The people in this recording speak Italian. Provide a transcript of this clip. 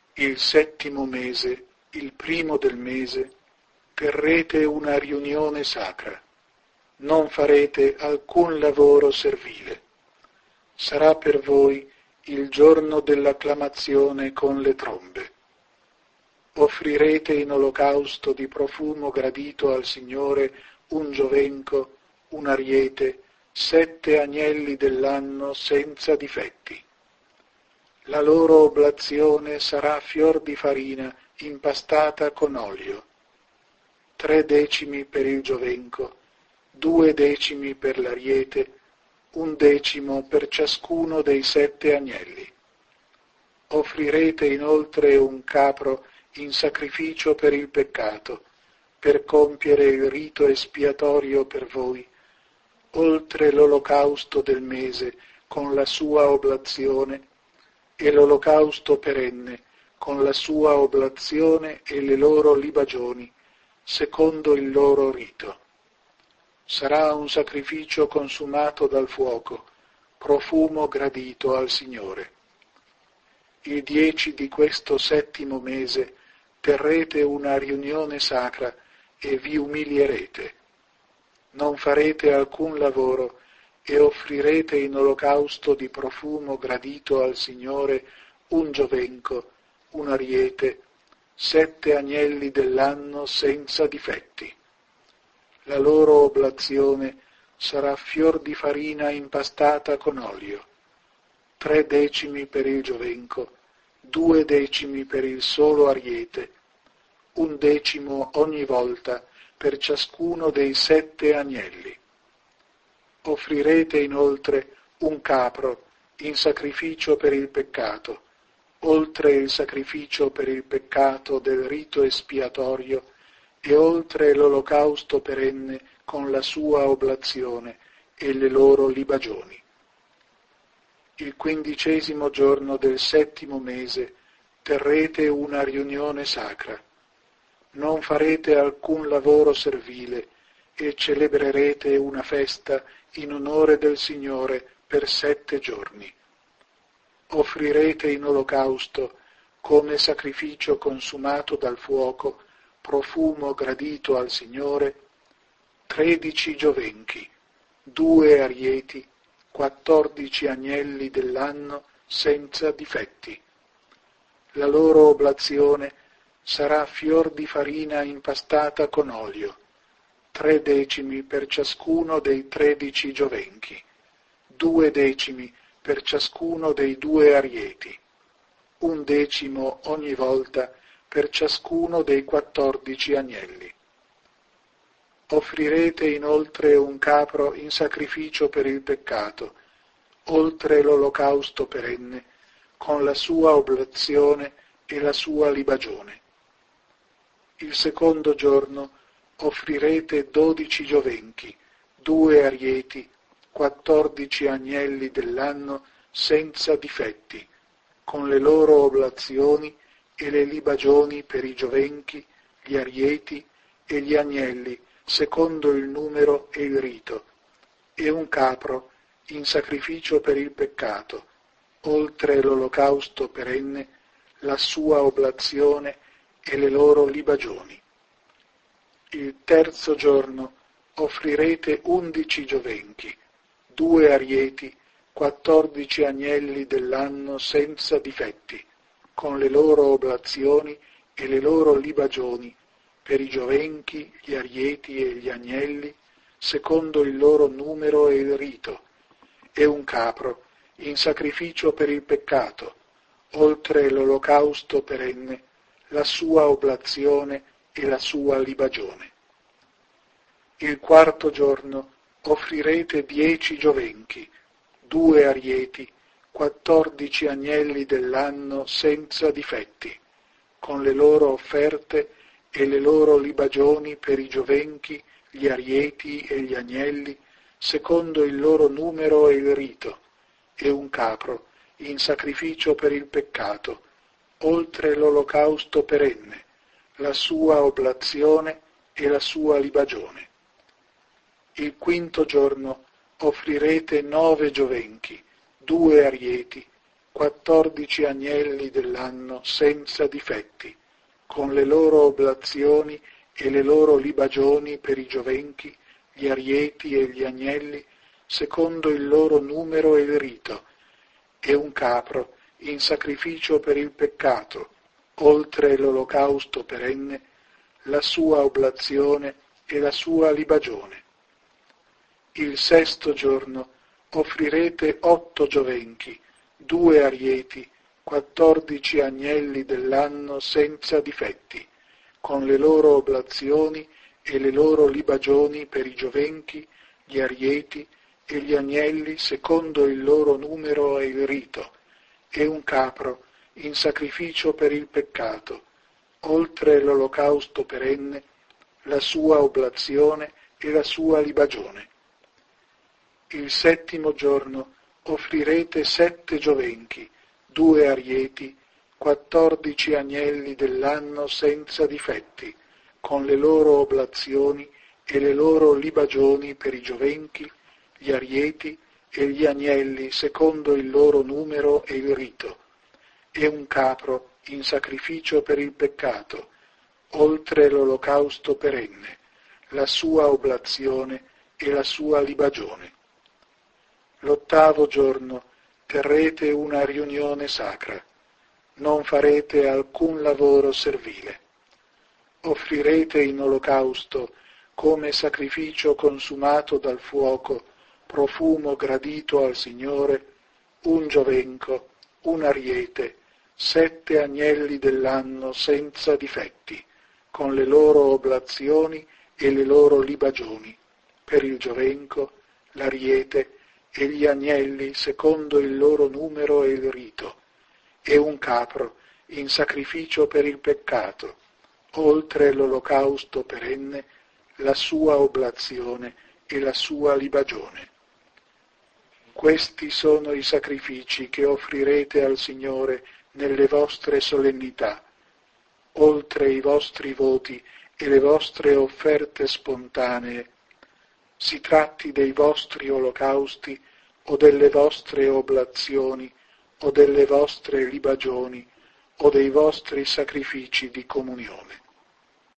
Il 7° mese, il 1° del mese, terrete una riunione sacra. Non farete alcun lavoro servile. Sarà per voi il giorno dell'acclamazione con le trombe. Offrirete in olocausto di profumo gradito al Signore un giovenco, un ariete, 7 agnelli dell'anno senza difetti. La loro oblazione sarà fior di farina impastata con olio, 3 decimi per il giovenco, 2 decimi per l'ariete, 1 decimo per ciascuno dei 7 agnelli. Offrirete inoltre un capro in sacrificio per il peccato, per compiere il rito espiatorio per voi, oltre l'olocausto del mese con la sua oblazione e l'olocausto perenne con la sua oblazione e le loro libagioni, secondo il loro rito. Sarà un sacrificio consumato dal fuoco, profumo gradito al Signore. Il 10 di questo 7° mese terrete una riunione sacra e vi umilierete. Non farete alcun lavoro e offrirete in olocausto di profumo gradito al Signore un giovenco, un ariete, 7 agnelli dell'anno senza difetti. La loro oblazione sarà fior di farina impastata con olio, 3 decimi per il giovenco, 2 decimi per il solo ariete, 1 decimo ogni volta per ciascuno dei 7 agnelli. Offrirete inoltre un capro in sacrificio per il peccato, oltre il sacrificio per il peccato del rito espiatorio e oltre l'olocausto perenne con la sua oblazione e le loro libagioni. Il 15° giorno del 7° mese terrete una riunione sacra. Non farete alcun lavoro servile e celebrerete una festa in onore del Signore per 7 giorni. Offrirete in olocausto, come sacrificio consumato dal fuoco, profumo gradito al Signore, 13 giovenchi, 2 arieti, 14 agnelli dell'anno senza difetti. La loro oblazione sarà fior di farina impastata con olio, 3 decimi per ciascuno dei 13 giovenchi, 2 decimi per ciascuno dei 2 arieti, 1 decimo ogni volta per ciascuno dei 14 agnelli. Offrirete inoltre un capro in sacrificio per il peccato, oltre l'olocausto perenne, con la sua oblazione e la sua libagione. Il 2° giorno offrirete 12 giovenchi, 2 arieti, 14 agnelli dell'anno senza difetti, con le loro oblazioni e le libagioni per i giovenchi, gli arieti e gli agnelli, secondo il numero e il rito, e un capro in sacrificio per il peccato, oltre l'olocausto perenne, la sua oblazione e le loro libagioni. Il 3° giorno offrirete 11 giovenchi, 2 arieti, 14 agnelli dell'anno senza difetti, con le loro oblazioni e le loro libagioni, per i giovenchi, gli arieti e gli agnelli, secondo il loro numero e il rito, e un capro in sacrificio per il peccato, oltre l'olocausto perenne, la sua oblazione e la sua libagione. Il 4° giorno offrirete 10 giovenchi, 2 arieti, 14 agnelli dell'anno senza difetti, con le loro offerte e le loro libagioni per i giovenchi, gli arieti e gli agnelli, secondo il loro numero e il rito, e un capro in sacrificio per il peccato, oltre l'olocausto perenne, la sua oblazione e la sua libagione. Il 5° giorno offrirete 9 giovenchi, 2 arieti, 14 agnelli dell'anno senza difetti, con le loro oblazioni e le loro libagioni per i giovenchi, gli arieti e gli agnelli, secondo il loro numero e il rito, e un capro in sacrificio per il peccato, oltre l'olocausto perenne, la sua oblazione e la sua libagione. Il sesto giorno offrirete 8 giovenchi, 2 arieti, 14 agnelli dell'anno senza difetti, con le loro oblazioni e le loro libagioni per i giovenchi, gli arieti e gli agnelli secondo il loro numero e il rito, e un capro in sacrificio per il peccato, oltre l'olocausto perenne, la sua oblazione e la sua libagione. Il settimo giorno offrirete 7 giovenchi, 2 arieti, 14 agnelli dell'anno senza difetti, con le loro oblazioni e le loro libagioni per i giovenchi, gli arieti e gli agnelli secondo il loro numero e il rito, e un capro in sacrificio per il peccato, oltre l'olocausto perenne, la sua oblazione e la sua libagione. L'ottavo giorno terrete una riunione sacra, non farete alcun lavoro servile. Offrirete in olocausto, come sacrificio consumato dal fuoco, profumo gradito al Signore, un giovenco, un ariete, 7 agnelli dell'anno senza difetti, con le loro oblazioni e le loro libagioni, per il giovenco, l'ariete e gli agnelli secondo il loro numero e il rito, e un capro in sacrificio per il peccato, oltre l'olocausto perenne, la sua oblazione e la sua libagione. Questi sono i sacrifici che offrirete al Signore nelle vostre solennità, oltre i vostri voti e le vostre offerte spontanee, si tratti dei vostri olocausti o delle vostre oblazioni o delle vostre libagioni o dei vostri sacrifici di comunione.